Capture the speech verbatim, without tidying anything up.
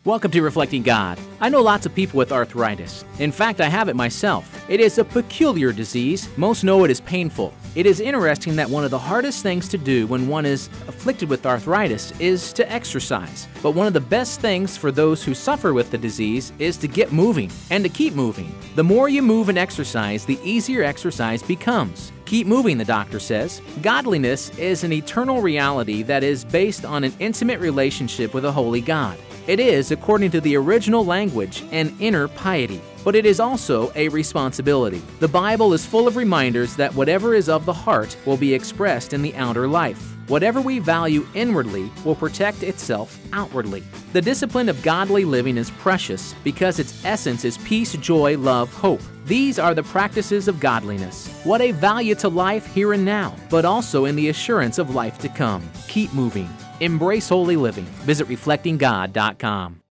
Welcome to Reflecting God. I know lots of people with arthritis. In fact, I have it myself. It is a peculiar disease. Most know it is painful. It is interesting that one of the hardest things to do when one is afflicted with arthritis is to exercise. But one of the best things for those who suffer with the disease is to get moving and to keep moving. The more you move and exercise, the easier exercise becomes. Keep moving, the doctor says. Godliness is an eternal reality that is based on an intimate relationship with a holy God. It is, according to the original language, an inner piety, but it is also a responsibility. The Bible is full of reminders that whatever is of the heart will be expressed in the outer life. Whatever we value inwardly will protect itself outwardly. The discipline of godly living is precious because its essence is peace, joy, love, hope. These are the practices of godliness. What a value to life here and now, but also in the assurance of life to come. Keep moving. Embrace holy living. Visit reflecting god dot com.